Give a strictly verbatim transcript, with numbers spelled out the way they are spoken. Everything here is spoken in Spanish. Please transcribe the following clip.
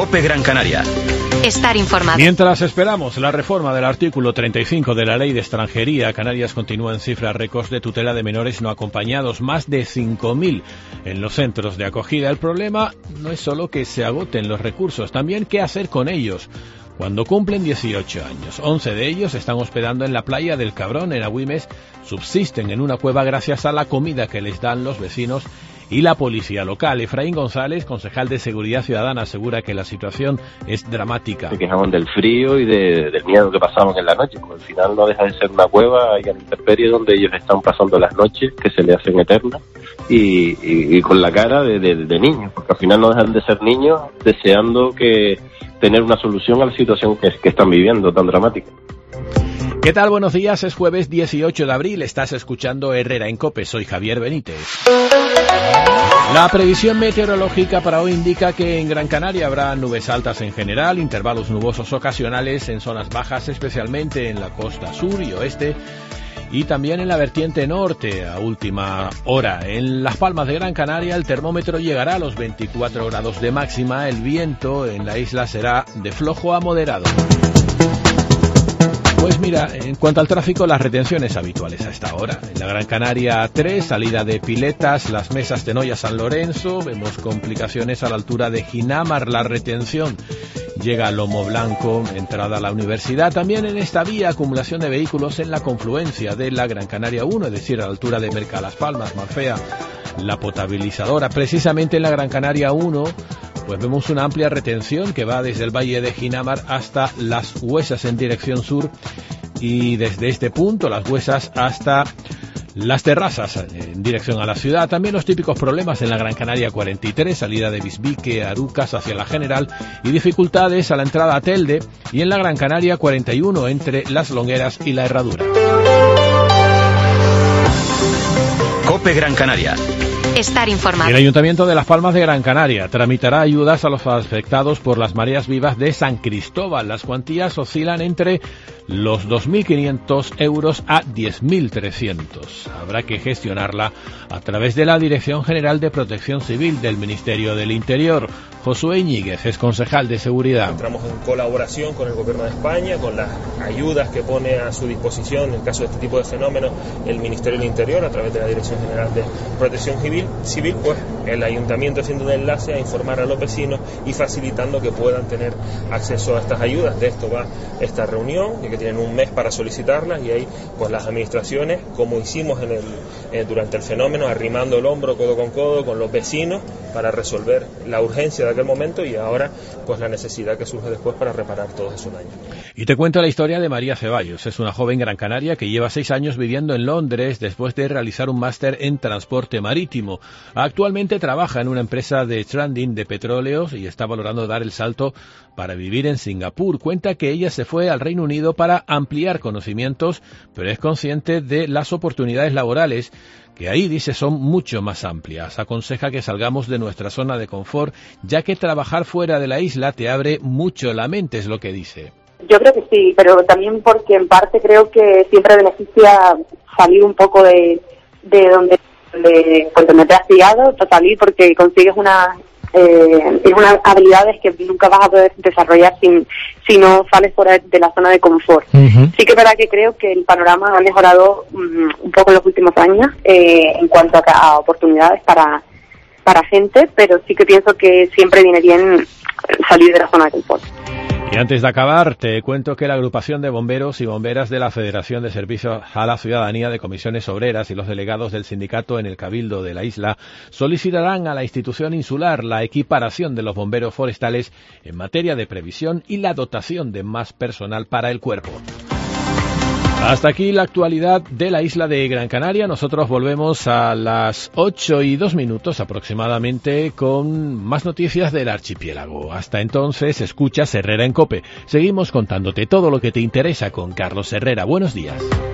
COPE Gran Canaria. Estar informado. Mientras esperamos la reforma del artículo treinta y cinco de la Ley de Extranjería, Canarias continúa en cifras récords de tutela de menores no acompañados, más de cinco mil en los centros de acogida. El problema no es solo que se agoten los recursos, también qué hacer con ellos cuando cumplen dieciocho años. once de ellos están hospedando en la playa del Cabrón, en Agüimes, subsisten en una cueva gracias a la comida que les dan los vecinos y la policía local. Efraín González, concejal de Seguridad Ciudadana, asegura que la situación es dramática. Se quejaban del frío y de, del miedo que pasaban en la noche, porque al final no deja de ser una cueva y a la intemperie donde ellos están pasando las noches, que se le hacen eternas, y, y, y con la cara de, de, de niños, porque al final no dejan de ser niños deseando que tener una solución a la situación que, que están viviendo tan dramática. ¿Qué tal? Buenos días, es jueves dieciocho de abril, estás escuchando Herrera en COPE, soy Javier Benítez. La previsión meteorológica para hoy indica que en Gran Canaria habrá nubes altas en general, intervalos nubosos ocasionales en zonas bajas, especialmente en la costa sur y oeste, y también en la vertiente norte a última hora. En Las Palmas de Gran Canaria el termómetro llegará a los veinticuatro grados de máxima, el viento en la isla será de flojo a moderado. Pues mira, en cuanto al tráfico, las retenciones habituales a esta hora. En la Gran Canaria tres, salida de Piletas, Las Mesas, Tenoya, San Lorenzo. Vemos complicaciones a la altura de Ginamar. La retención llega a Lomo Blanco, entrada a la universidad. También en esta vía, acumulación de vehículos en la confluencia de la Gran Canaria uno, es decir, a la altura de Merca Las Palmas, Marfea, la potabilizadora. Precisamente en la Gran Canaria uno, pues vemos una amplia retención que va desde el Valle de Ginamar hasta Las Huesas en dirección sur y desde este punto, Las Huesas, hasta Las Terrazas en dirección a la ciudad. También los típicos problemas en la Gran Canaria cuarenta y tres, salida de Bisbique, Arucas hacia la General, y dificultades a la entrada a Telde, y en la Gran Canaria cuarenta y uno entre Las Longueras y La Herradura. COPE Gran Canaria. Estar informado. El Ayuntamiento de Las Palmas de Gran Canaria tramitará ayudas a los afectados por las mareas vivas de San Cristóbal. Las cuantías oscilan entre los dos mil quinientos euros a diez mil trescientos. Habrá que gestionarla a través de la Dirección General de Protección Civil del Ministerio del Interior. Josué Iñiguez es concejal de Seguridad. Entramos en colaboración con el Gobierno de España, con las ayudas que pone a su disposición en caso de este tipo de fenómenos el Ministerio del Interior a través de la Dirección General de Protección Civil. Civil, pues el Ayuntamiento haciendo un enlace a informar a los vecinos y facilitando que puedan tener acceso a estas ayudas. De esto va esta reunión, y que tienen un mes para solicitarlas, y ahí pues las administraciones, como hicimos en el, eh, durante el fenómeno, arrimando el hombro codo con codo con los vecinos para resolver la urgencia de aquel momento y ahora pues la necesidad que surge después para reparar todos esos daños. Y te cuento la historia de María Ceballos. Es una joven gran canaria que lleva seis años viviendo en Londres después de realizar un máster en transporte marítimo. Actualmente trabaja en una empresa de trading de petróleos y está valorando dar el salto para vivir en Singapur. Cuenta que ella se fue al Reino Unido para ampliar conocimientos, pero es consciente de las oportunidades laborales que ahí, dice, son mucho más amplias. Aconseja que salgamos de nuestra zona de confort, ya que trabajar fuera de la isla te abre mucho la mente, es lo que dice. Yo creo que sí, pero también porque en parte creo que siempre beneficia salir un poco de, de donde, de, pues donde te has pillado, salir porque consigues una, eh, unas habilidades que nunca vas a poder desarrollar sin, si no sales fuera de la zona de confort. Uh-huh. Sí que es verdad que creo que el panorama ha mejorado um, un poco en los últimos años eh, en cuanto a, a oportunidades para, para gente, pero sí que pienso que siempre viene bien salir de la zona de confort. Y antes de acabar, te cuento que la agrupación de bomberos y bomberas de la Federación de Servicios a la Ciudadanía de Comisiones Obreras y los delegados del sindicato en el Cabildo de la isla solicitarán a la institución insular la equiparación de los bomberos forestales en materia de previsión y la dotación de más personal para el cuerpo. Hasta aquí la actualidad de la isla de Gran Canaria. Nosotros volvemos a las ocho y dos minutos aproximadamente con más noticias del archipiélago. Hasta entonces, escuchas Herrera en COPE. Seguimos contándote todo lo que te interesa con Carlos Herrera. Buenos días.